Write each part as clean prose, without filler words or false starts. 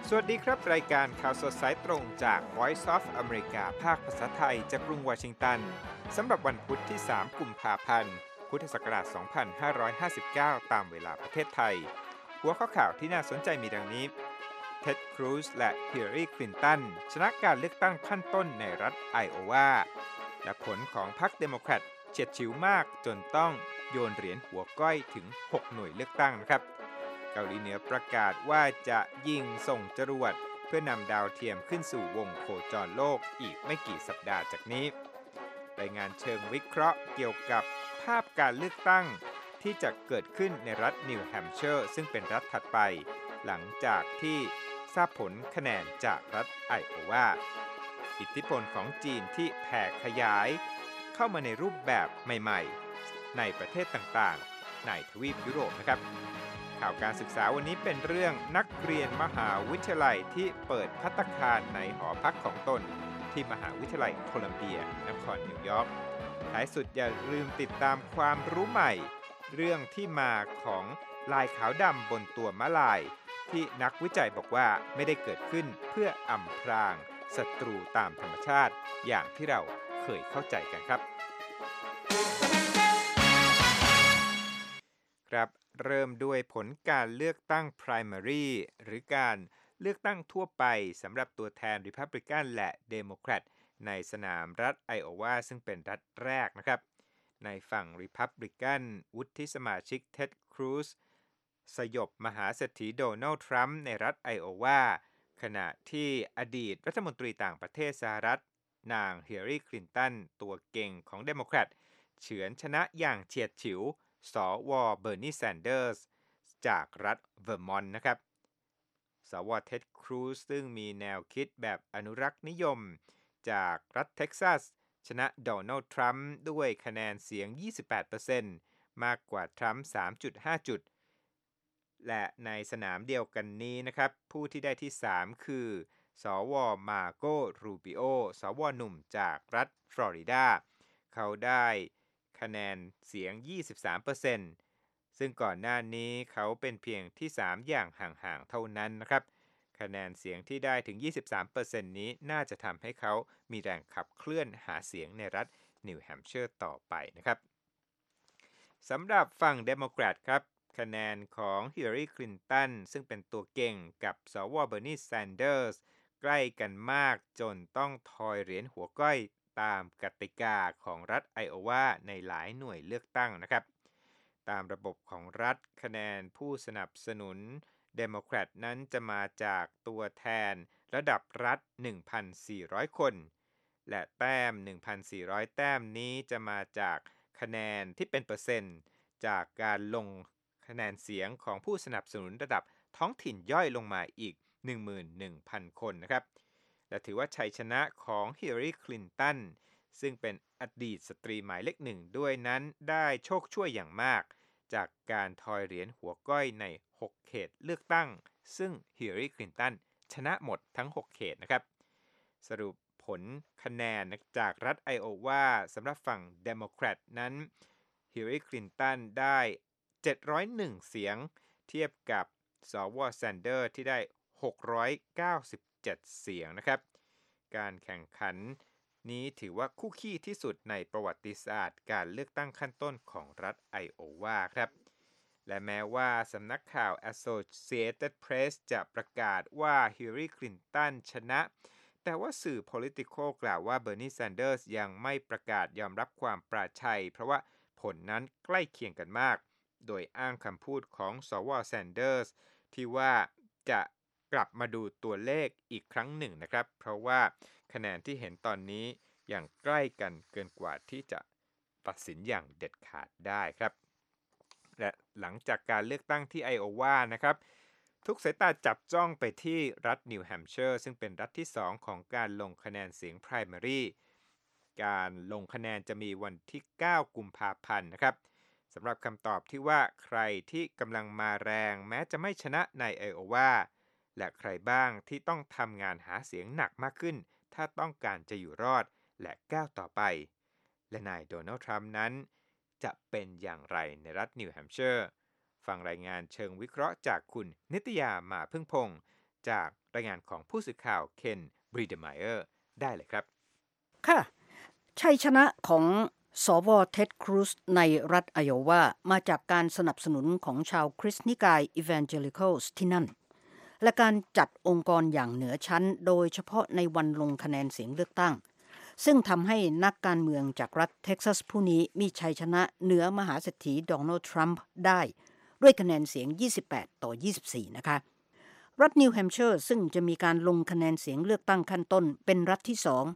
สวัสดีครับรายการข่าวสดสายตรงจาก Voice of America ภาคภาษาไทยจากกรุงวอชิงตันสำหรับวันพุธที่ 3 กุมภาพันธ์ พุทธศักราช 2559 ตามเวลาประเทศไทย หัวข้อข่าวที่น่าสนใจมีดังนี้ เท็ด ครูซและฮิลลารี คลินตันชนะการเลือกตั้งขั้นต้นในรัฐไอโอวาและผลของพรรคเดโมแครตเฉียดฉิวมากจนต้องโยนเหรียญหัวก้อยถึง 6 หน่วยเลือกตั้งนะครับเกาหลีเหนือประกาศว่าจะยิงส่งจรวดเพื่อนำดาวเทียมขึ้นสู่วงโคจรโลกอีกไม่กี่สัปดาห์จากนี้รายงานเชิงวิเคราะห์เกี่ยวกับภาพการเลือกตั้งที่จะเกิดขึ้นในรัฐนิวแฮมป์เชอร์ซึ่งเป็นรัฐถัดไปหลังจากที่ทราบผลคะแนนจากรัฐไอโอวาอิทธิพลของจีนที่แผ่ขยายเข้ามาในรูปแบบใหม่ๆในประเทศต่างๆในทวีปยุโรปนะครับข่าวการศึกษาวันนี้เป็นเรื่องนักเรียนมหาวิทยาลัยที่เปิดภัตตาคารในหอพักของตนที่มหาวิทยาลัยโคลัมเบียนครนิวยอร์กท้ายสุดอย่าลืมติดตามความรู้ใหม่เรื่องที่มาของลายขาวดำบนตัวม้าลายที่นักวิจัยบอกว่าไม่ได้เกิดขึ้นเพื่ออำพรางศัตรูตามธรรมชาติอย่างที่เราเคยเข้าใจกันครับเริ่มด้วยผลการเลือกตั้ง primary หรือการเลือกตั้งทั่วไปสำหรับตัวแทน Republican และเดโมแครตในสนามรัฐไอโอวาซึ่งเป็นรัฐแรกนะครับในฝั่ง Republican วุฒิสมาชิกเท็ด ครูซสยบมหาเศรษฐีโดนัลด์ทรัมป์ในรัฐไอโอวาขณะที่อดีตรัฐมนตรีต่างประเทศสหรัฐนางฮิลลารี คลินตันตัวเก่งของเดโมแครตเฉือนชนะอย่างเฉียดฉิวสวเบอร์นีแซนเดอร์สจากรัฐเวอร์มอนต์นะครับสวเท็ด ครูซซึ่งมีแนวคิดแบบอนุรักษ์นิยมจากรัฐเท็กซัสชนะโดนัลด์ทรัมป์ด้วยคะแนนเสียง 28% มากกว่าทรัมป์ 3.5 จุดและในสนามเดียวกันนี้นะครับผู้ที่ได้ที่ 3 คือสวมาโกรูบิโอสวหนุ่มจากรัฐฟลอริดาเขาได้คะแนนเสียง 23%ซึ่งก่อนหน้านี้เขาเป็นเพียงที่ 3 อย่างห่างๆเท่านั้นนะครับคะแนนเสียงที่ได้ถึง 23% นี้น่าจะทำให้เขามีแรงขับเคลื่อนหาเสียงในรัฐนิวแฮมป์เชอร์ต่อไปนะครับสำหรับฝั่งเดโมแครตครับคะแนนของฮิลลารี คลินตันซึ่งเป็นตัวเก่งกับสวเบอร์นีแซนเดอร์สใกล้กันมากจนต้องทอยเหรียญหัวก้อยตามกติกาของรัฐไอโอวาในหลายหน่วยเลือกตั้งนะครับตามระบบของรัฐคะแนนผู้สนับสนุนเดโมแครตนั้นจะมาจากตัวแทนระดับรัฐ 1,400 คนและแต้ม 1,400 แต้มนี้จะมาจากคะแนนที่เป็นเปอร์เซ็นต์จากการลงคะแนนเสียงของผู้สนับสนุนระดับท้องถิ่นย่อยลงมาอีก 11,000 คนนะครับและถือว่าชัยชนะของฮิลลารี คลินตันซึ่งเป็นอดีตสตรีหมายเลขหนึ่งด้วยนั้นได้โชคช่วยอย่างมากจากการทอยเหรียญหัวก้อยใน 6 เขตเลือกตั้งซึ่งฮิลลารี คลินตันชนะหมดทั้ง 6 เขตนะครับสรุปผลคะแนนจากรัฐไอโอวาสำหรับฝั่งเดโมแครตนั้นฮิลลารี คลินตันได้701เสียงเทียบกับสวแซนเดอร์ที่ได้697เสียงนะครับการแข่งขันนี้ถือว่าคู่ขี้ที่สุดในประวัติศาสตร์การเลือกตั้งขั้นต้นของรัฐไอโอวาครับและแม้ว่าสำนักข่าว Associated Press จะประกาศว่าฮิลลารี คลินตันชนะแต่ว่าสื่อ Politico กล่าวว่าเบอร์นีแซนเดอร์สยังไม่ประกาศยอมรับความปราชัยเพราะว่าผลนั้นใกล้เคียงกันมากโดยอ้างคำพูดของสวแซนเดอร์สที่ว่าจะกลับมาดูตัวเลขอีกครั้งหนึ่งนะครับเพราะว่าคะแนนที่เห็นตอนนี้ยังใกล้กันเกินกว่าที่จะตัดสินอย่างเด็ดขาดได้ครับและหลังจากการเลือกตั้งที่ไอโอวานะครับทุกสายตาจับจ้องไปที่รัฐนิวแฮมป์เชอร์ซึ่งเป็นรัฐที่2ของการลงคะแนนเสียง primary การลงคะแนนจะมีวันที่9กุมภาพันธ์นะครับสำหรับคำตอบที่ว่าใครที่กำลังมาแรงแม้จะไม่ชนะในไอโอวาและใครบ้างที่ต้องทำงานหาเสียงหนักมากขึ้นถ้าต้องการจะอยู่รอดและก้าวต่อไปและนายโดนัลด์ทรัมป์นั้นจะเป็นอย่างไรในรัฐนิวแฮมป์เชอร์ฟังรายงานเชิงวิเคราะห์จากคุณนิตยามาพึ่งพงศ์จากรายงานของผู้สื่อข่าวเคนบรีเดไมเออร์ได้เลยครับค่ะชัยชนะของสวเท็ดครูซในรัฐไอโอวามาจากการสนับสนุนของชาวคริสต์นิกายอีแวนเจลิคอลส์ที่นั่นและการจัดองค์กรอย่างเหนือชั้นโดยเฉพาะในวันลงคะแนนเสียงเลือกตั้งซึ่งทำให้นักการเมืองจากรัฐเท็กซัสผู้นี้มีชัยชนะเหนือมหาเศรษฐีโดนัลด์ทรัมป์ได้ด้วยคะแนนเสียง28 ต่อ 24นะคะรัฐนิวแฮมป์เชอร์ซึ่งจะมีการลงคะแนนเสียงเลือกตั้งขั้นต้นเป็นรัฐที่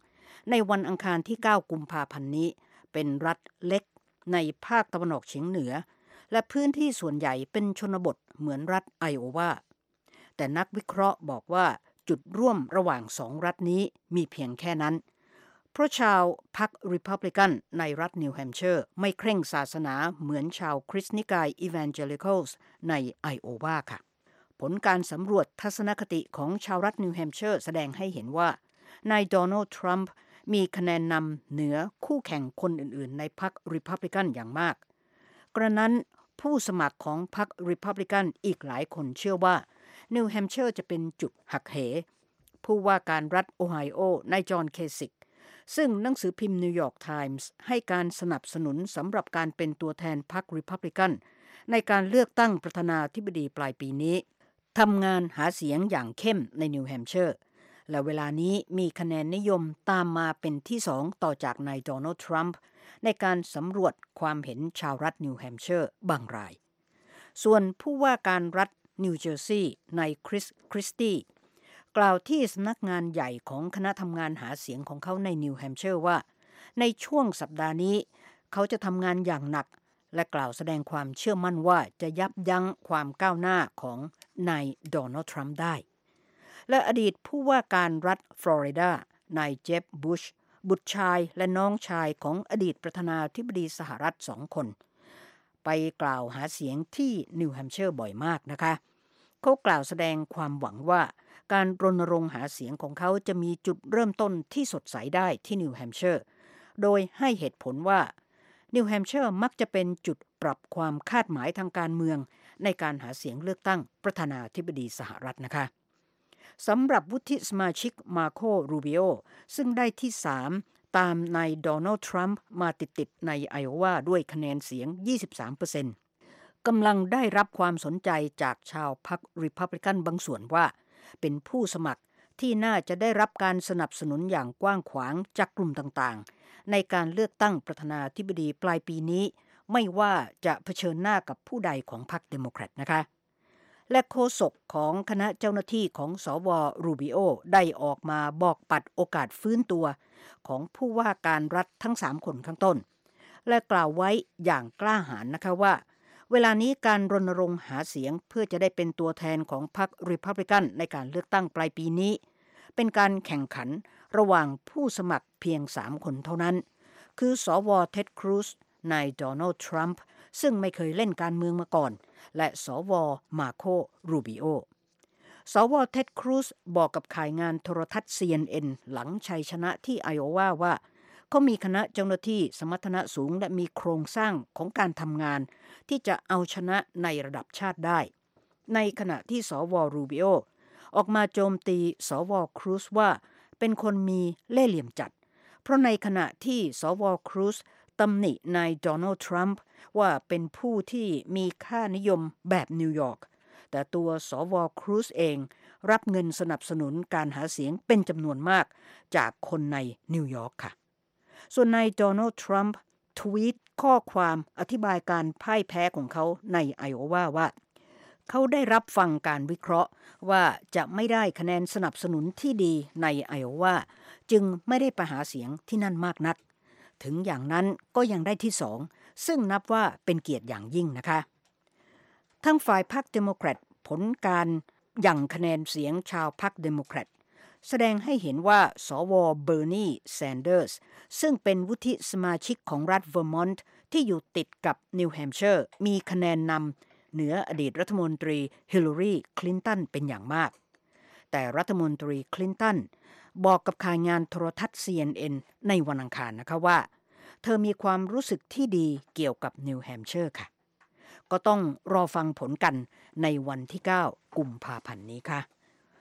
2ในวันอังคารที่9กุมภาพันธ์นี้เป็นรัฐเล็กในภาคตะวันออกเฉียงเหนือและพื้นที่ส่วนใหญ่เป็นชนบทเหมือนรัฐไอโอวาแต่นักวิเคราะห์บอกว่าจุดร่วมระหว่าง2รัฐนี้มีเพียงแค่นั้นเพราะชาวพรรคริพับลิกันในรัฐนิวแฮมป์เชอร์ไม่เคร่งศาสนาเหมือนชาวคริสต์นิกายอีแวนเจลิคอลส์ในไอโอวาค่ะผลการสำรวจทัศนคติของชาวรัฐนิวแฮมป์เชอร์แสดงให้เห็นว่านายโดนัลด์ทรัมป์มีคะแนนนำเหนือคู่แข่งคนอื่นๆในพรรคริพับลิกันอย่างมากกระนั้นผู้สมัครของพรรคริพับลิกันอีกหลายคนเชื่อว่านิวแฮมป์เชอร์จะเป็นจุดหักเหผู้ว่าการรัฐโอไฮโอนายจอห์นเคสิกซึ่งหนังสือพิมพ์นิวยอร์กไทมส์ให้การสนับสนุนสำหรับการเป็นตัวแทนพรรคริพับลิกันในการเลือกตั้งประธานาธิบดีปลายปีนี้ทำงานหาเสียงอย่างเข้มในนิวแฮมป์เชอร์และเวลานี้มีคะแนนนิยมตามมาเป็นที่2ต่อจากนายโดนัลด์ทรัมป์ในการสำรวจความเห็นชาวรัฐนิวแฮมป์เชอร์บางรายส่วนผู้ว่าการรัฐนิวเจอร์ซีย์นายคริสตี้กล่าวที่สำนักงานใหญ่ของคณะทำงานหาเสียงของเขาในนิวแฮมป์เชอร์ว่าในช่วงสัปดาห์นี้เขาจะทำงานอย่างหนักและกล่าวแสดงความเชื่อมั่นว่าจะยับยั้งความก้าวหน้าของนายโดนัลด์ทรัมป์ได้และอดีตผู้ว่าการรัฐฟลอริดานายเจฟบุชบุตรชายและน้องชายของอดีตประธานาธิบดีสหรัฐ2 คนไปกล่าวหาเสียงที่นิวแฮมป์เชอร์บ่อยมากนะคะเขากล่าวแสดงความหวังว่าการรณรงค์หาเสียงของเขาจะมีจุดเริ่มต้นที่สดใสได้ที่นิวแฮมป์เชอร์โดยให้เหตุผลว่านิวแฮมป์เชอร์มักจะเป็นจุดปรับความคาดหมายทางการเมืองในการหาเสียงเลือกตั้งประธานาธิบดีสหรัฐนะคะสำหรับวุฒิสมาชิกมาโครูบิโอซึ่งได้ที่3ตามนายโดนัลด์ทรัมป์มาติดๆในไอโอวาด้วยคะแนนเสียง 23%กำลังได้รับความสนใจจากชาวพรรคริพับลิกันบางส่วนว่าเป็นผู้สมัครที่น่าจะได้รับการสนับสนุนอย่างกว้างขวางจากกลุ่มต่างๆในการเลือกตั้งประธานาธิบดีปลายปีนี้ไม่ว่าจะเผชิญหน้ากับผู้ใดของพรรคเดโมแครตนะคะและโฆษกของคณะเจ้าหน้าที่ของสวรูบิโอได้ออกมาบอกปัดโอกาสฟื้นตัวของผู้ว่าการรัฐทั้ง3 คนข้างต้นและกล่าวไว้อย่างกล้าหาญนะคะว่าเวลานี้การรณรงค์หาเสียงเพื่อจะได้เป็นตัวแทนของพรรคริพับลิกันในการเลือกตั้งปลายปีนี้เป็นการแข่งขันระหว่างผู้สมัครเพียง3 คนเท่านั้นคือสวเท็ดครูซนายโดนัลด์ทรัมป์ซึ่งไม่เคยเล่นการเมืองมาก่อนและสวมาโครูบิโอสวเท็ดครูซบอกกับข่ายงานโทรทัศน์ CNN หลังชัยชนะที่ไอโอวาว่าเขามีคณะเจ้าหน้าที่สมรรถนะสูงและมีโครงสร้างของการทำงานที่จะเอาชนะในระดับชาติได้ในขณะที่สวรูบิโอออกมาโจมตีสวครูซว่าเป็นคนมีเล่ห์เหลี่ยมจัดเพราะในขณะที่สวครูซตำหนินายโดนัลด์ทรัมป์ว่าเป็นผู้ที่มีค่านิยมแบบนิวยอร์กแต่ตัวสวครูซเองรับเงินสนับสนุนการหาเสียงเป็นจำนวนมากจากคนในนิวยอร์กค่ะส่วนนายโดนัลด์ทรัมป์ทวีตข้อความอธิบายการพ่ายแพ้ของเขาในไอโอวาว่าเขาได้รับฟังการวิเคราะห์ว่าจะไม่ได้คะแนนสนับสนุนที่ดีในไอโอวาจึงไม่ได้ไปหาเสียงที่นั่นมากนักถึงอย่างนั้นก็ยังได้ที่2ซึ่งนับว่าเป็นเกียรติอย่างยิ่งนะคะทั้งฝ่ายพรรคเดโมแครตผลการหยั่งคะแนนเสียงชาวพรรคเดโมแครตแสดงให้เห็นว่าสวเบอร์นีแซนเดอร์สซึ่งเป็นวุฒิสมาชิกของรัฐเวอร์มอนต์ที่อยู่ติดกับนิวแฮมป์เชอร์มีคะแนนนำเหนืออดีตรัฐมนตรีฮิลลารีคลินตันเป็นอย่างมากแต่รัฐมนตรีคลินตันบอกกับข่ายงานโทรทัศน์ CNN ในวันอังคารนะคะว่าเธอมีความรู้สึกที่ดีเกี่ยวกับนิวแฮมป์เชอร์ค่ะก็ต้องรอฟังผลกันในวันที่9กุมภาพันธ์นี้ค่ะ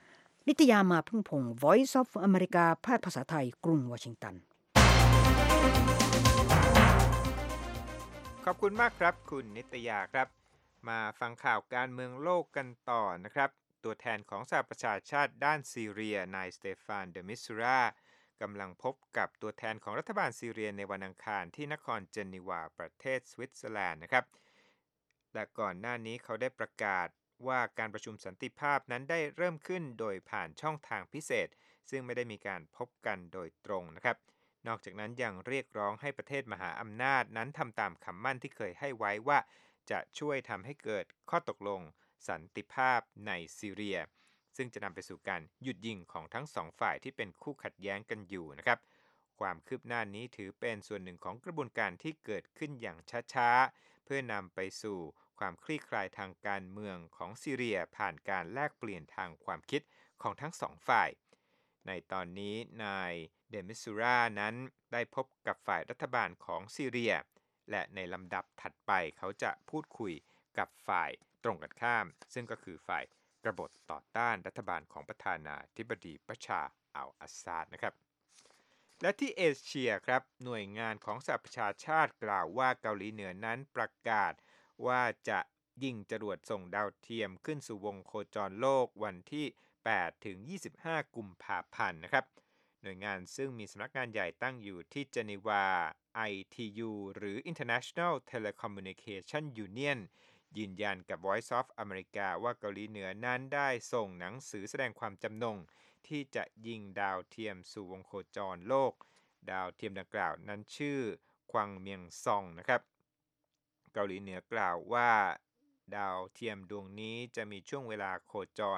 นิตยามาพึ่งพงศ์ Voice of America ภาคภาษาไทยกรุงวอชิงตันขอบคุณมากครับคุณนิตยาครับมาฟังข่าวการเมืองโลกกันต่อนะครับตัวแทนของสหประชาชาติด้านซีเรียนายสเตฟานเดมิสตูรากำลังพบกับตัวแทนของรัฐบาลซีเรียในวันอังคารที่นครเจนีวาประเทศสวิตเซอร์แลนด์นะครับและก่อนหน้านี้เขาได้ประกาศว่าการประชุมสันติภาพนั้นได้เริ่มขึ้นโดยผ่านช่องทางพิเศษซึ่งไม่ได้มีการพบกันโดยตรงนะครับนอกจากนั้นยังเรียกร้องให้ประเทศมหาอำนาจนั้นทำตามคำมั่นที่เคยให้ไว้ว่าจะช่วยทำให้เกิดข้อตกลงสันติภาพในซีเรียซึ่งจะนำไปสู่การหยุดยิงของทั้งสองฝ่ายที่เป็นคู่ขัดแย้งกันอยู่นะครับความคืบหน้านี้ถือเป็นส่วนหนึ่งของกระบวนการที่เกิดขึ้นอย่างช้าๆเพื่อนำไปสู่ความคลี่คลายทางการเมืองของซีเรียผ่านการแลกเปลี่ยนทางความคิดของทั้งสองฝ่ายในตอนนี้นายเดมิสตูรานั้นได้พบกับฝ่ายรัฐบาลของซีเรียและในลำดับถัดไปเขาจะพูดคุยกับฝ่ายตรงกันข้ามซึ่งก็คือฝ่ายกบฏต่อต้านรัฐบาลของประธานาธิบดีบัชาร์อัลอาซาดนะครับและที่เอเชียครับหน่วยงานของสหประชาชาติกล่าวว่าเกาหลีเหนือนั้นประกาศว่าจะยิงจรวดส่งดาวเทียมขึ้นสู่วงโคจรโลกวันที่8ถึง25กุมภาพันธ์นะครับหน่วยงานซึ่งมีสำนักงานใหญ่ตั้งอยู่ที่เจนีวา ITU หรือ International Telecommunication Union ยืนยันกับ Voice of America ว่าเกาหลีเหนือนั้นได้ส่งหนังสือแสดงความจำนงที่จะยิงดาวเทียมสู่วงโคจรโลกดาวเทียมดังกล่าวนั้นชื่อควังเมียงซองนะครับเกาหลีเหนือกล่าวว่าดาวเทียมดวงนี้จะมีช่วงเวลาโคจร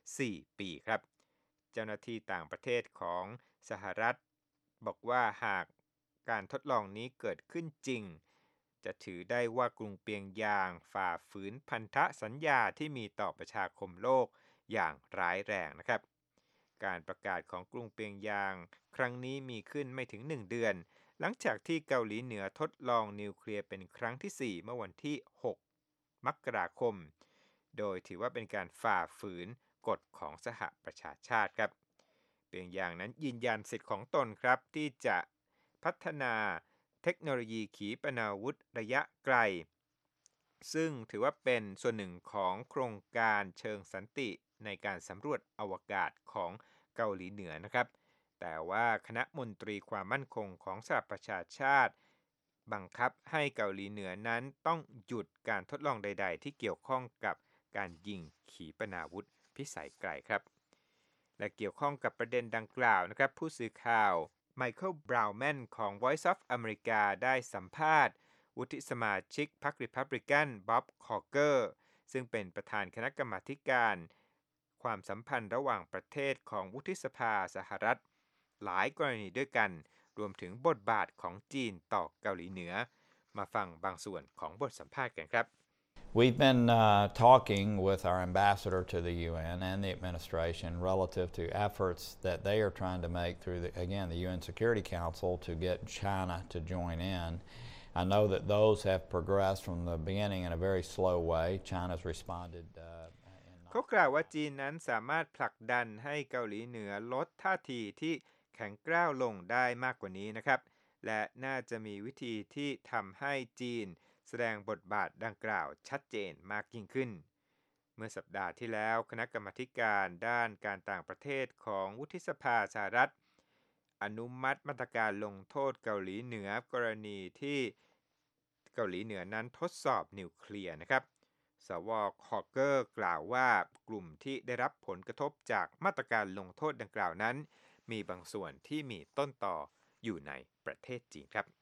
4 ปีครับเจ้าหน้าที่ต่างประเทศของสหรัฐบอกว่าหากการทดลองนี้เกิดขึ้นจริงจะถือได้ว่ากรุงเปียงยางฝ่าฝืนพันธสัญญาที่มีต่อประชาคมโลกอย่างร้ายแรงนะครับการประกาศของกรุงเปียงยางครั้งนี้มีขึ้นไม่ถึง1 เดือนหลังจากที่เกาหลีเหนือทดลองนิวเคลียร์เป็นครั้งที่ 4 เมื่อวันที่ 6 มกราคมโดยถือว่าเป็นการฝ่าฝืนกฎของสหประชาชาติครับเปียงยางนั้นยืนยันสิทธิ์ของตนครับที่จะพัฒนาเทคโนโลยีขีปนาวุธระยะไกลซึ่งถือว่าเป็นส่วนหนึ่งของโครงการเชิงสันติในการสำรวจอวกาศของเกาหลีเหนือนะครับแต่ว่าคณะมนตรีความมั่นคงของสหประชาชาติบังคับให้เกาหลีเหนือนั้นต้องหยุดการทดลองใดๆที่เกี่ยวข้องกับการยิงขีปนาวุธพิสัยไกลครับและเกี่ยวข้องกับประเด็นดังกล่าวนะครับผู้สื่อข่าวไมเคิลบราวแมนของ Voice of America ได้สัมภาษณ์วุฒิสมาชิกพรรคริพับลิกันบ๊อบคอเกอร์ซึ่งเป็นประธานคณะกรรมาการความสัมพันธ์ระหว่างประเทศของวุฒิสภาสหรัฐหลายกรณีด้วยกันรวมถึงบทบาทของจีนต่อเกาหลีเหนือมาฟังบางส่วนของบทสัมภาษณ์กันครับ We've been talking with our ambassador to the UN and the administration relative to efforts that they are trying to make through, the UN Security Council to get China to join in. I know that those have progressed from the beginning in a very slow way. China's responded. เขากล่าวว่าจีนนั้นสามารถผลักดันให้เกาหลีเหนือลดท่าทีที่แข็งกร้าวลงได้มากกว่านี้นะครับและน่าจะมีวิธีที่ทำให้จีนแสดงบทบาทดังกล่าวชัดเจนมากยิ่งขึ้นเมื่อสัปดาห์ที่แล้วคณะกรรมาการด้านการต่างประเทศของวุฒิสภาสหรัฐอนุมัติมาตรการลงโทษเกาหลีเหนือกรณีที่เกาหลีเหนือนั้นทดสอบนิวเคลียร์นะครับสว.คอเกอร์กล่าวว่ากลุ่มที่ได้รับผลกระทบจากมาตรการลงโทษดังกล่าวนั้นมีบางส่วนที่มีต้นต่ออยู่ในประเทศจีนครับ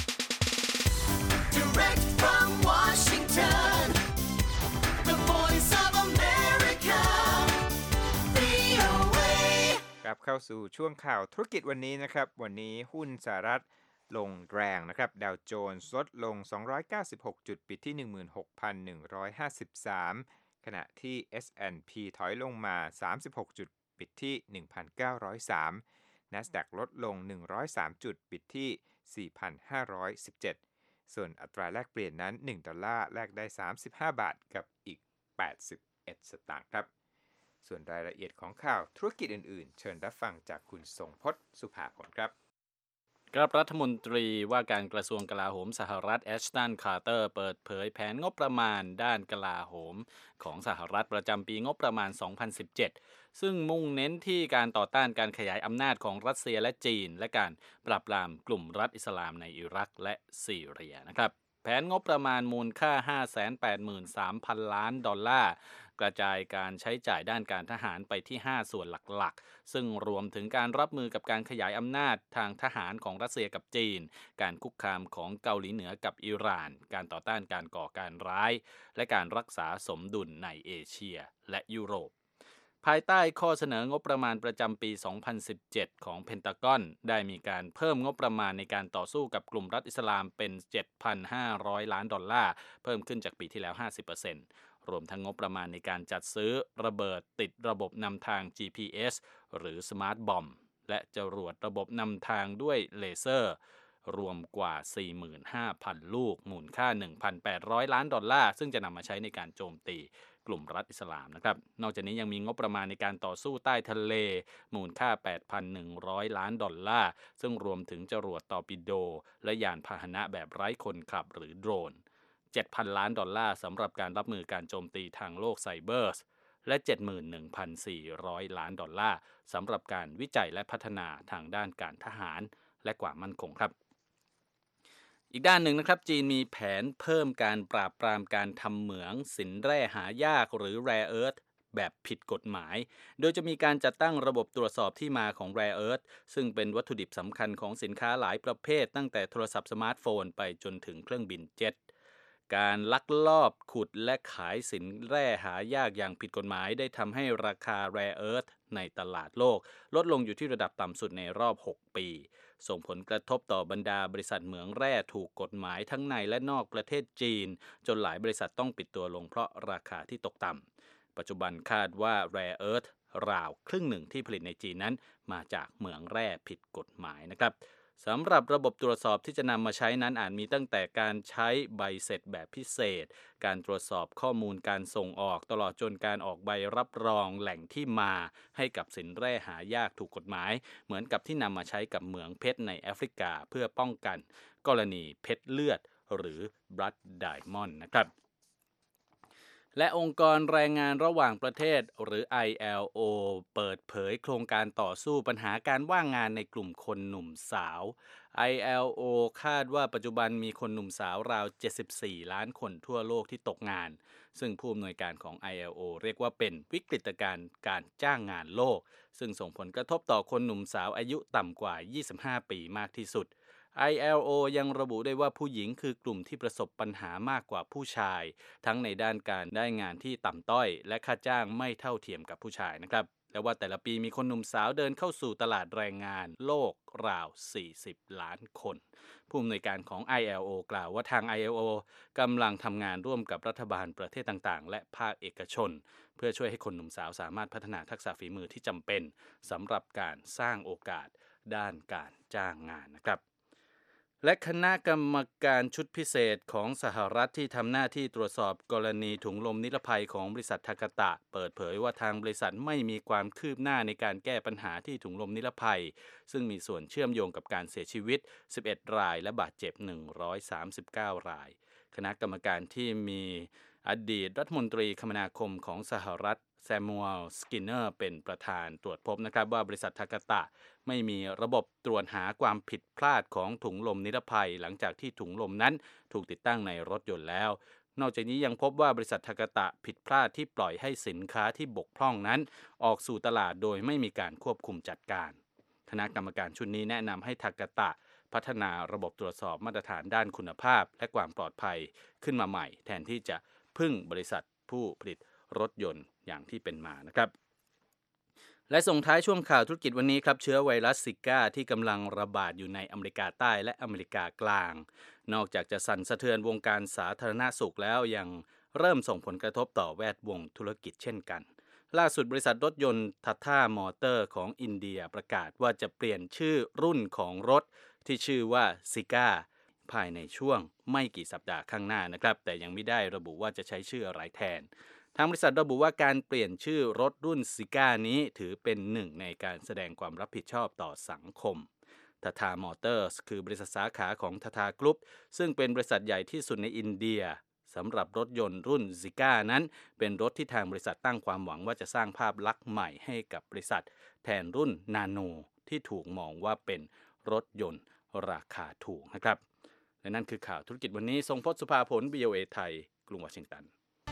Direct from Washington, the voice of America, VOA กลับเข้าสู่ช่วงข่าวธุรกิจวันนี้นะครับวันนี้หุ้นสหรัฐลงแรงนะครับดาวโจนส์ลดลง296จุดปิดที่ 16,153 ขณะที่ S&P ถอยลงมา36จุดปิดที่ 1,903 NASDAQ ลดลง103จุดปิดที่ 4,517 ส่วนอัตราแลกเปลี่ยนนั้น$1แลกได้35บาทกับอีก81สตางค์ครับส่วนรายละเอียดของข่าวธุรกิจอื่นๆเชิญรับฟังจากคุณทรงพจน์สุภาผลครับครับรัฐมนตรีว่าการกระทรวงกลาโหมสหรัฐแอชตันคาร์เตอร์เปิดเผยแผนงบประมาณด้านกลาโหมของสหรัฐประจำปีงบประมาณ 2017 ซึ่งมุ่งเน้นที่การต่อต้านการขยายอำนาจของรัสเซียและจีนและการปราบปรามกลุ่มรัฐอิสลามในอิรักและซีเรียนะครับแผนงบประมาณมูลค่า 583,000 ล้านดอลลาร์กระจายการใช้จ่ายด้านการทหารไปที่ 5 ส่วนหลักๆซึ่งรวมถึงการรับมือกับการขยายอำนาจทางทหารของรัสเซียกับจีนการคุกคามของเกาหลีเหนือกับอิหร่านการต่อต้านการก่อการร้ายและการรักษาสมดุลในเอเชียและยุโรปภายใต้ข้อเสนองบประมาณประจำปี 2017 ของเพนทากอนได้มีการเพิ่มงบประมาณในการต่อสู้กับกลุ่มรัฐอิสลามเป็น 7,500 ล้านดอลลาร์เพิ่มขึ้นจากปีที่แล้ว 50%รวมทั้งงบประมาณในการจัดซื้อระเบิดติดระบบนำทาง GPS หรือ Smart Bomb และจรวดระบบนำทางด้วยเลเซอร์รวมกว่า 45,000 ลูกมูลค่า 1,800 ล้านดอลลาร์ซึ่งจะนำมาใช้ในการโจมตีกลุ่มรัฐอิสลามนะครับนอกจากนี้ยังมีงบประมาณในการต่อสู้ใต้ทะเลมูลค่า 8,100 ล้านดอลลาร์ซึ่งรวมถึงจรวดตอร์ปิโดและยานพาหนะแบบไร้คนขับหรือโดรน 7,000 ล้านดอลลาร์สำหรับการรับมือการโจมตีทางโลกไซเบอร์และ 71,400 ล้านดอลลาร์สำหรับการวิจัยและพัฒนาทางด้านการทหารและความมั่นคงครับอีกด้านหนึ่งนะครับจีนมีแผนเพิ่มการปราบปรามการทำเหมืองสินแร่หายากหรือ Rare Earth แบบผิดกฎหมายโดยจะมีการจัดตั้งระบบตรวจสอบที่มาของ Rare Earth ซึ่งเป็นวัตถุดิบสำคัญของสินค้าหลายประเภทตั้งแต่โทรศัพท์สมาร์ทโฟนไปจนถึงเครื่องบินเจ็ตการลักลอบขุดและขายสินแร่หายากอย่างผิดกฎหมายได้ทำให้ราคา Rare Earth ในตลาดโลกลดลงอยู่ที่ระดับต่ำสุดในรอบ 6 ปีส่งผลกระทบต่อบรรดาบริษัทเหมืองแร่ถูกกฎหมายทั้งในและนอกประเทศจีนจนหลายบริษัทต้องปิดตัวลงเพราะราคาที่ตกต่ำปัจจุบันคาดว่า Rare Earth ราวครึ่งหนึ่งที่ผลิตในจีนนั้นมาจากเหมืองแร่ผิดกฎหมายนะครับสำหรับระบบตรวจสอบที่จะนำมาใช้นั้นอาจมีตั้งแต่การใช้ใบเสร็จแบบพิเศษการตรวจสอบข้อมูลการส่งออกตลอดจนการออกใบรับรองแหล่งที่มาให้กับสินแร่หายากถูกกฎหมายเหมือนกับที่นำมาใช้กับเหมืองเพชรในแอฟริกาเพื่อป้องกันกรณีเพชรเลือดหรือ Blood Diamond นะครับและองค์กรแรงงานระหว่างประเทศหรือ ILO เปิดเผยโครงการต่อสู้ปัญหาการว่างงานในกลุ่มคนหนุ่มสาว ILO คาดว่าปัจจุบันมีคนหนุ่มสาวราว74ล้านคนทั่วโลกที่ตกงานซึ่งผู้อำนวยการของ ILO เรียกว่าเป็นวิกฤตการณ์การจ้างงานโลกซึ่งส่งผลกระทบต่อคนหนุ่มสาวอายุต่ำกว่า25ปีมากที่สุดILO ยังระบุได้ว่าผู้หญิงคือกลุ่มที่ประสบปัญหามากกว่าผู้ชายทั้งในด้านการได้งานที่ต่ำต้อยและค่าจ้างไม่เท่าเทียมกับผู้ชายนะครับและว่าแต่ละปีมีคนหนุ่มสาวเดินเข้าสู่ตลาดแรงงานโลกราว40ล้านคนผู้อำนวยการของ ILO กล่าวว่าทาง ILO กำลังทำงานร่วมกับรัฐบาลประเทศต่างๆและภาคเอกชนเพื่อช่วยให้คนหนุ่มสาวสามารถพัฒนาทักษะฝีมือที่จำเป็นสำหรับการสร้างโอกาสด้านการจ้างงานนะครับและคณะกรรมการชุดพิเศษของสหรัฐที่ทำหน้าที่ตรวจสอบกรณีถุงลมนิรภัยของบริษัททากาตะเปิดเผยว่าทางบริษัทไม่มีความคืบหน้าในการแก้ปัญหาที่ถุงลมนิรภัยซึ่งมีส่วนเชื่อมโยงกับการเสียชีวิต11รายและบาดเจ็บ139รายคณะกรรมการที่มีอดีตรัฐมนตรีคมนาคมของสหรัฐแซมูเอล สกินเนอร์เป็นประธานตรวจพบนะครับว่าบริษัททากาตะไม่มีระบบตรวจหาความผิดพลาดของถุงลมนิรภัยหลังจากที่ถุงลมนั้นถูกติดตั้งในรถยนต์แล้วนอกจากนี้ยังพบว่าบริษัททากาตะผิดพลาดที่ปล่อยให้สินค้าที่บกพร่องนั้นออกสู่ตลาดโดยไม่มีการควบคุมจัดการคณะกรรมการชุดนี้แนะนำให้ทากาตะพัฒนาระบบตรวจสอบมาตรฐานด้านคุณภาพและความปลอดภัยขึ้นมาใหม่แทนที่จะพึ่งบริษัทผู้ผลิตรถยนต์อย่างที่เป็นมานะครับและส่งท้ายช่วงข่าวธุรกิจวันนี้ครับเชื้อไวรัสซิก้าที่กำลังระบาดอยู่ในอเมริกาใต้และอเมริกากลางนอกจากจะสั่นสะเทือนวงการสาธารณสุขแล้วยังเริ่มส่งผลกระทบต่อแวดวงธุรกิจเช่นกันล่าสุดบริษัทรถยนต์ทัตท่ามอเตอร์ของอินเดียประกาศว่าจะเปลี่ยนชื่อรุ่นของรถที่ชื่อว่าซิก้าภายในช่วงไม่กี่สัปดาห์ข้างหน้านะครับแต่ยังไม่ได้ระบุว่าจะใช้ชื่ออะไรแทนทางบริษัทระบุว่าการเปลี่ยนชื่อรถรุ่นซิก้านี้ถือเป็นหนึ่งในการแสดงความรับผิดชอบต่อสังคมTata Motors คือบริษัทสาขาของ Tata Group ซึ่งเป็นบริษัทใหญ่ที่สุดในอินเดียสำหรับรถยนต์รุ่น Zika นั้นเป็นรถที่ทางบริษัทตั้งความหวังว่าจะสร้างภาพลักษณ์ใหม่ให้กับบริษัทแทนรุ่น Nano ที่ถูกมองว่าเป็นรถยนต์ราคาถูกนะครับและนั่นคือข่าวธุรกิจวันนี้ทรงพจน์ สุภาผล VOA ไทยกรุงวอชิงตัน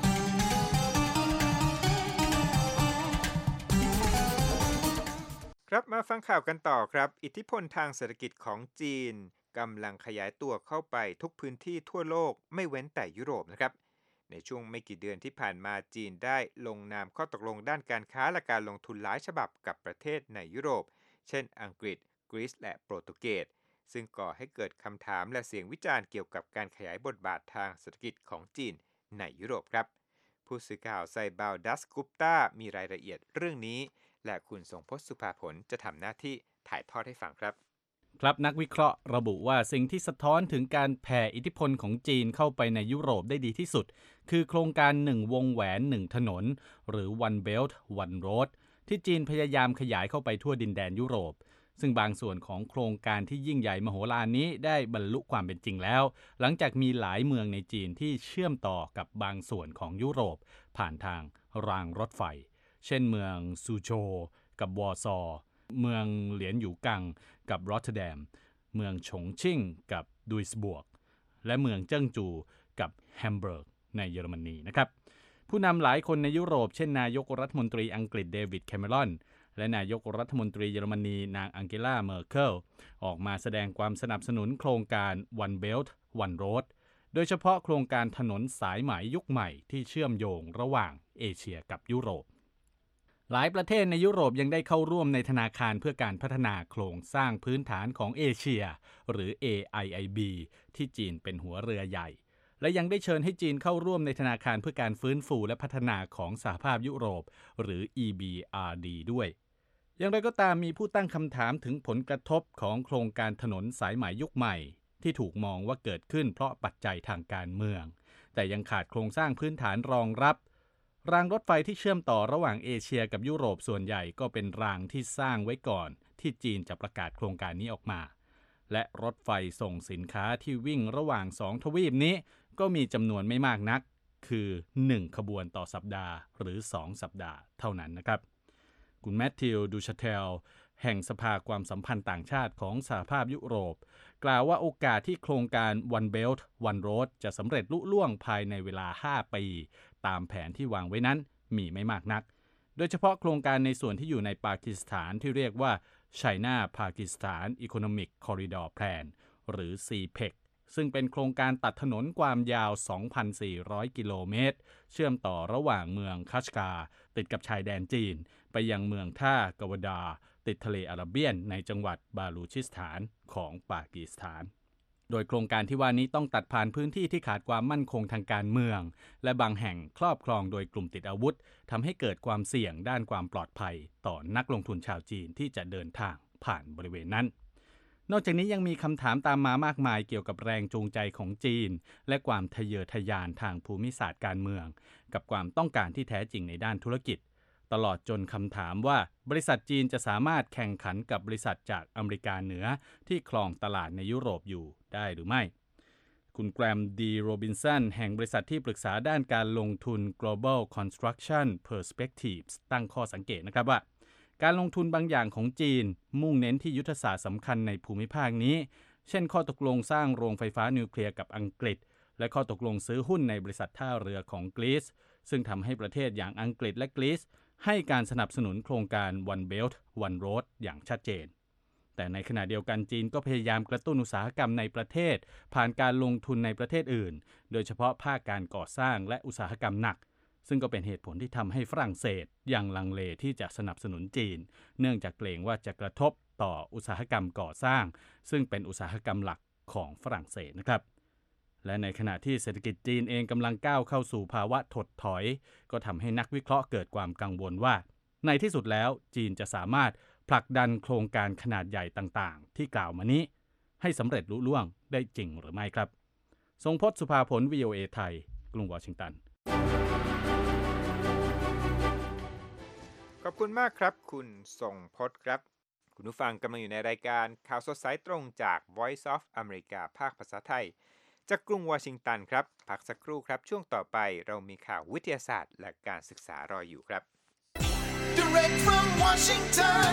ครับมาฟังข่าวกันต่อครับอิทธิพลทางเศรษฐกิจของจีนกำลังขยายตัวเข้าไปทุกพื้นที่ทั่วโลกไม่เว้นแต่ยุโรปนะครับในช่วงไม่กี่เดือนที่ผ่านมาจีนได้ลงนามข้อตกลงด้านการค้าและการลงทุนหลายฉบับกับประเทศในยุโรปเช่นอังกฤษกรีซและโปรตุเกสซึ่งก่อให้เกิดคำถามและเสียงวิจารณ์เกี่ยวกับการขยายบทบาททางเศรษฐกิจของจีนในยุโรปครับผู้สื่อข่าวไซบาลดัสกุปตามีรายละเอียดเรื่องนี้และคุณทรงพจน์ สุภาผลจะทำหน้าที่ถ่ายทอดให้ฟังครับครับนักวิเคราะห์ระบุว่าสิ่งที่สะท้อนถึงการแผ่อิทธิพลของจีนเข้าไปในยุโรปได้ดีที่สุดคือโครงการ1วงแหวน1ถนนหรือ One Belt One Road ที่จีนพยายามขยายเข้าไปทั่วดินแดนยุโรปซึ่งบางส่วนของโครงการที่ยิ่งใหญ่มโหฬารนี้ได้บรรลุความเป็นจริงแล้วหลังจากมีหลายเมืองในจีนที่เชื่อมต่อกับบางส่วนของยุโรปผ่านทางรางรถไฟเช่นเมืองซูโจวกับวอร์ซอเมืองเหลียนหยูกังกับรอตเทอร์แดมเมืองฉงชิ่งกับดุยสบวร์กและเมืองเจิ้งจูกับแฮมเบิร์กในเยอรมนีนะครับผู้นำหลายคนในยุโรปเช่นนายกรัฐมนตรีอังกฤษเดวิดแคเมรอนและนายกรัฐมนตรีเยอรมนีนางอังเกลาเมอร์เคิลออกมาแสดงความสนับสนุนโครงการ One Belt One Road โดยเฉพาะโครงการถนนสายไหมยุคใหม่ที่เชื่อมโยงระหว่างเอเชียกับยุโรปหลายประเทศในยุโรปยังได้เข้าร่วมในธนาคารเพื่อการพัฒนาโครงสร้างพื้นฐานของเอเชียหรือ AIIB ที่จีนเป็นหัวเรือใหญ่และยังได้เชิญให้จีนเข้าร่วมในธนาคารเพื่อการฟื้นฟูและพัฒนาของสหภาพยุโรปหรือ EBRD ด้วยอย่างไรก็ตามมีผู้ตั้งคำถามถึงผลกระทบของโครงการถนนสายไหมยุคใหม่ที่ถูกมองว่าเกิดขึ้นเพราะปัจจัยทางการเมืองแต่ยังขาดโครงสร้างพื้นฐานรองรับรางรถไฟที่เชื่อมต่อระหว่างเอเชียกับยุโรปส่วนใหญ่ก็เป็นรางที่สร้างไว้ก่อนที่จีนจะประกาศโครงการนี้ออกมาและรถไฟส่งสินค้าที่วิ่งระหว่าง2ทวีปนี้ก็มีจำนวนไม่มากนักคือ1ขบวนต่อสัปดาห์หรือ2สัปดาห์เท่านั้นนะครับคุณแมทธิว ดูชาเทลแห่งสภาความสัมพันธ์ต่างชาติของสหภาพยุโรปกล่าวว่าโอกาสที่โครงการ One Belt One Road จะสำเร็จลุล่วงภายในเวลา5ปีตามแผนที่วางไว้นั้นมีไม่มากนักโดยเฉพาะโครงการในส่วนที่อยู่ในปากีสถานที่เรียกว่า China Pakistan Economic Corridor Plan หรือ CPEC ซึ่งเป็นโครงการตัดถนนความยาว 2,400 กิโลเมตรเชื่อมต่อระหว่างเมืองคัชกาติดกับชายแดนจีนไปยังเมืองท่ากวดาติดทะเลอาระเบียนในจังหวัดบาลูชิสถานของปากีสถานโดยโครงการที่ว่านี้ต้องตัดผ่านพื้นที่ที่ขาดความมั่นคงทางการเมืองและบางแห่งครอบครองโดยกลุ่มติดอาวุธทำให้เกิดความเสี่ยงด้านความปลอดภัยต่อนักลงทุนชาวจีนที่จะเดินทางผ่านบริเวณนั้นนอกจากนี้ยังมีคำถามตามมามากมายเกี่ยวกับแรงจูงใจของจีนและความทะเยอทะยานทางภูมิศาสตร์การเมืองกับความต้องการที่แท้จริงในด้านธุรกิจตลอดจนคำถามว่าบริษัทจีนจะสามารถแข่งขันกับบริษัทจากอเมริกาเหนือที่ครองตลาดในยุโรปอยู่ได้หรือไม่คุณแกรมดีโรบินสันแห่งบริษัทที่ปรึกษาด้านการลงทุน Global Construction Perspectives ตั้งข้อสังเกตนะครับว่าการลงทุนบางอย่างของจีนมุ่งเน้นที่ยุทธศาสตร์สำคัญในภูมิภาคนี้เช่นข้อตกลงสร้างโรงไฟฟ้านิวเคลียร์กับอังกฤษและข้อตกลงซื้อหุ้นในบริษัทท่าเรือของกรีซซึ่งทำให้ประเทศอย่างอังกฤษและกรีซให้การสนับสนุนโครงการ One Belt One Road อย่างชัดเจนแต่ในขณะเดียวกันจีนก็พยายามกระตุ้นอุตสาหกรรมในประเทศผ่านการลงทุนในประเทศอื่นโดยเฉพาะภาคการก่อสร้างและอุตสาหกรรมหนักซึ่งก็เป็นเหตุผลที่ทำให้ฝรั่งเศสยังลังเลที่จะสนับสนุนจีนเนื่องจากเกรงว่าจะกระทบต่ออุตสาหกรรมก่อสร้างซึ่งเป็นอุตสาหกรรมหลักของฝรั่งเศสนะครับและในขณะที่เศรษฐกิจจีนเองกำลังก้าวเข้าสู่ภาวะถดถอยก็ทำให้นักวิเคราะห์เกิดความกังวลว่าในที่สุดแล้วจีนจะสามารถผลักดันโครงการขนาดใหญ่ต่างๆที่กล่าวมานี้ให้สำเร็จลุล่วงได้จริงหรือไม่ครับทรงพจน์ สุภาผล VOA ไทยกรุงวอชิงตันคุณมากครับคุณทรงพจน์ครับคุณผู้ฟังกำลังอยู่ในรายการข่าวสดสายตรงจาก Voice of America ภาคภาษาไทยจากกรุงวอชิงตันครับพักสักครู่ครับช่วงต่อไปเรามีข่าววิทยาศาสตร์และการศึกษารออยู่ครับ Direct from Washington,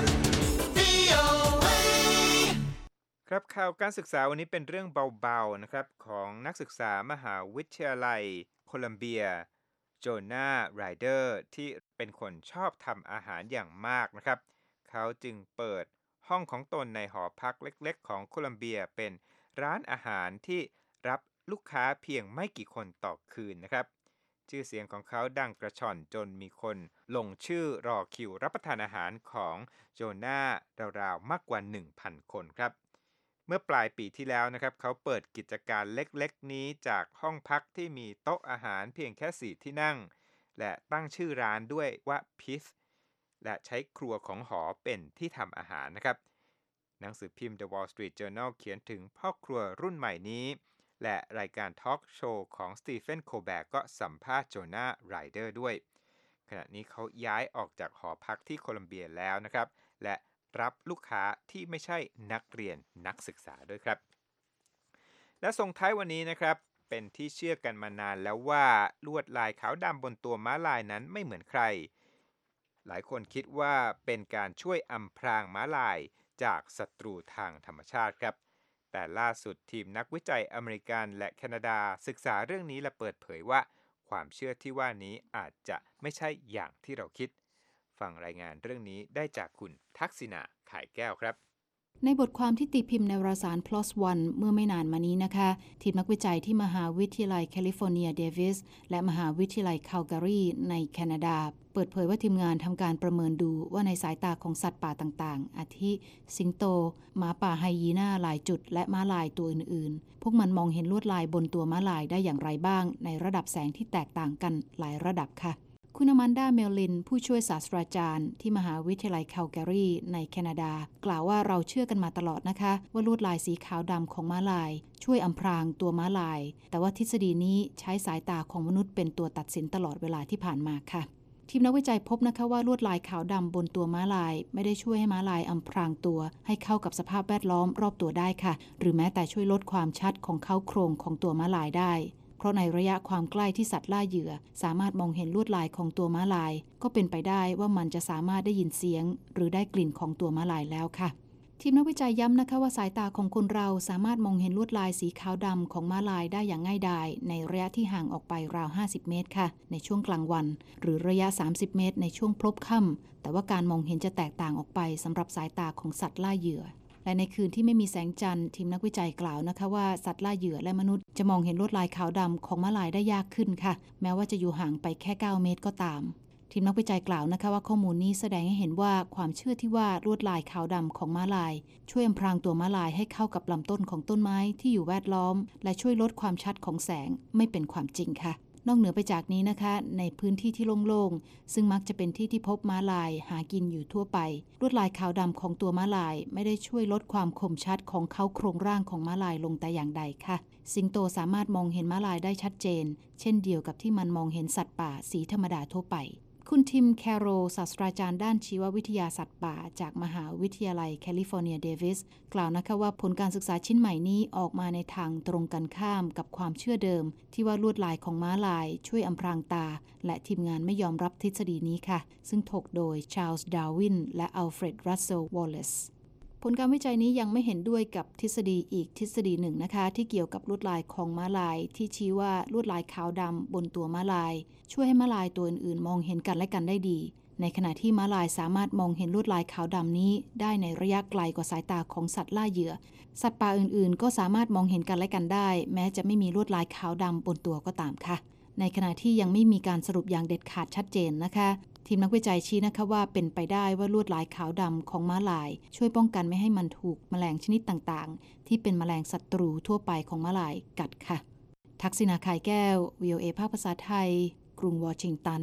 VOA. ครับข่าวการศึกษาวันนี้เป็นเรื่องเบาๆนะครับของนักศึกษามหาวิทยาลัยโคลัมเบียโจนาไรเดอร์ที่เป็นคนชอบทำอาหารอย่างมากนะครับเขาจึงเปิดห้องของตนในหอพักเล็กๆของโคลัมเบียเป็นร้านอาหารที่รับลูกค้าเพียงไม่กี่คนต่อคืนนะครับชื่อเสียงของเขาดังกระชอนจนมีคนลงชื่อรอคิวรับประทานอาหารของโจนาราวๆมากกว่า 1,000 คนครับเมื่อปลายปีที่แล้วนะครับเขาเปิดกิจการเล็กๆนี้จากห้องพักที่มีโต๊ะอาหารเพียงแค่4ที่นั่งและตั้งชื่อร้านด้วยว่า Peace และใช้ครัวของหอเป็นที่ทำอาหารนะครับหนังสือพิมพ์ The Wall Street Journal เขียนถึงพ่อครัวรุ่นใหม่นี้และรายการทอล์กโชว์ของสตีเฟนโคแบร์ก็สัมภาษณ์โจนาไรเดอร์ด้วยขณะนี้เขาย้ายออกจากหอพักที่โคลัมเบียแล้วนะครับและรับลูกค้าที่ไม่ใช่นักเรียนนักศึกษาด้วยครับและส่งท้ายวันนี้นะครับเป็นที่เชื่อกันมานานแล้วว่าลวดลายขาวดำบนตัวม้าลายนั้นไม่เหมือนใครหลายคนคิดว่าเป็นการช่วยอำพรางม้าลายจากศัตรูทางธรรมชาติครับแต่ล่าสุดทีมนักวิจัยอเมริกันและแคนาดาศึกษาเรื่องนี้และเปิดเผยว่าความเชื่อที่ว่านี้อาจจะไม่ใช่อย่างที่เราคิดฟังรายงานเรื่องนี้ได้จากคุณทักษิณาข่ายแก้วครับในบทความที่ตีพิมพ์ในวารสาร PLOS ONE เมื่อไม่นานมานี้นะคะทีมนักวิจัยที่มหาวิทยาลัยแคลิฟอร์เนียเดวิสและมหาวิทยาลัยคัลการีในแคนาดาเปิดเผยว่าทีมงานทำการประเมินดูว่าในสายตาของสัตว์ป่าต่างๆอาทิสิงโตหมาป่าไฮยีน่าหลายจุดและม้าลายตัวอื่นๆพวกมันมองเห็นลวดลายบนตัวม้าลายได้อย่างไรบ้างในระดับแสงที่แตกต่างกันหลายระดับค่ะคุณอแมนดาเมลลินผู้ช่วยศาสตราจารย์ที่มหาวิทยาลัยคัลการีในแคนาดากล่าวว่าเราเชื่อกันมาตลอดนะคะว่าลวดลายสีขาวดำของม้าลายช่วยอำพรางตัวม้าลายแต่ว่าทฤษฎีนี้ใช้สายตาของมนุษย์เป็นตัวตัดสินตลอดเวลาที่ผ่านมาค่ะทีมนักวิจัยพบนะคะว่าลวดลายขาวดำบนตัวม้าลายไม่ได้ช่วยให้ม้าลายอำพรางตัวให้เข้ากับสภาพแวดล้อมรอบตัวได้ค่ะหรือแม้แต่ช่วยลดความชัดของเค้าโครงของตัวม้าลายได้เพราะในระยะความใกล้ที่สัตว์ล่าเหยื่อสามารถมองเห็นลวดลายของตัวม้าลายก็เป็นไปได้ว่ามันจะสามารถได้ยินเสียงหรือได้กลิ่นของตัวม้าลายแล้วค่ะทีมนักวิจัยย้ำนะคะว่าสายตาของคนเราสามารถมองเห็นลวดลายสีขาวดำของม้าลายได้อย่างง่ายดายในระยะที่ห่างออกไปราว50 เมตรค่ะในช่วงกลางวันหรือระยะ30 เมตรในช่วงพลบค่ำแต่ว่าการมองเห็นจะแตกต่างออกไปสำหรับสายตาของสัตว์ล่าเหยื่อและในคืนที่ไม่มีแสงจันทร์ทีมนักวิจัยกล่าวนะคะว่าสัตว์ล่าเหยื่อและมนุษย์จะมองเห็นลวดลายขาวดำของม้าลายได้ยากขึ้นค่ะแม้ว่าจะอยู่ห่างไปแค่9 เมตรก็ตามทีมนักวิจัยกล่าวนะคะว่าข้อมูลนี้แสดงให้เห็นว่าความเชื่อที่ว่าลวดลายขาวดำของม้าลายช่วยอำพรางตัวม้าลายให้เข้ากับลำต้นของต้นไม้ที่อยู่แวดล้อมและช่วยลดความชัดของแสงไม่เป็นความจริงค่ะนอกเหนือไปจากนี้นะคะในพื้นที่ที่โล่งๆซึ่งมักจะเป็นที่ที่พบม้าลายหากินอยู่ทั่วไปลวดลายขาวดำของตัวม้าลายไม่ได้ช่วยลดความคมชัดของเขาโครงร่างของม้าลายลงแต่อย่างใดค่ะสิงโตสามารถมองเห็นม้าลายได้ชัดเจนเช่นเดียวกับที่มันมองเห็นสัตว์ป่าสีธรรมดาทั่วไปคุณทิมแคโรศาสตราจารย์ด้านชีววิทยาสัตว์ป่าจากมหาวิทยาลัยแคลิฟอร์เนียเดวิสกล่าวนะคะว่าผลการศึกษาชิ้นใหม่นี้ออกมาในทางตรงกันข้ามกับความเชื่อเดิมที่ว่าลวดลายของม้าลายช่วยอำพรางตาและทีมงานไม่ยอมรับทฤษฎีนี้ค่ะซึ่งถกโดยชาร์ลส์ดาร์วินและอัลเฟรดรัสเซลวอลเลซผลการวิจัยนี้ยังไม่เห็นด้วยกับทฤษฎีอีกทฤษฎีหนึ่งนะคะที่เกี่ยวกับลวดลายของม้าลายที่ชี้ว่าลวดลายขาวดำบนตัวม้าลายช่วยให้ม้าลายตัวอื่นๆมองเห็นกันและกันได้ดีในขณะที่ม้าลายสามารถมองเห็นลวดลายขาวดำนี้ได้ในระยะไกลกว่าสายตาของสัตว์ล่าเหยื่อสัตว์ป่าอื่นๆก็สามารถมองเห็นกันและกันได้แม้จะไม่มีลวดลายขาวดำบนตัวก็ตามค่ะในขณะที่ยังไม่มีการสรุปอย่างเด็ดขาดชัดเจนนะคะทีมนักวิจัยชี้นะคะว่าเป็นไปได้ว่าลวดลายขาวดำของม้าลายช่วยป้องกันไม่ให้มันถูกแมลงชนิดต่างๆที่เป็นแมลงศัตรูทั่วไปของม้าลายกัดค่ะทักษิณา ข่ายแก้ว VOA ภาคภาษาไทยกรุงวอชิงตัน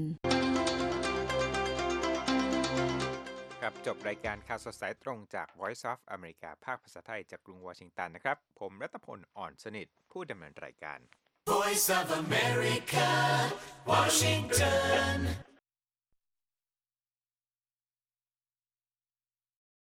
ครับจบรายการข่าวสดสายตรงจาก Voice of America ภาคภาษาไทยจากกรุงวอชิงตันนะครับผมรัตพล อ่อนสนิทผู้ดำเนินรายการ Voice of America, Washington.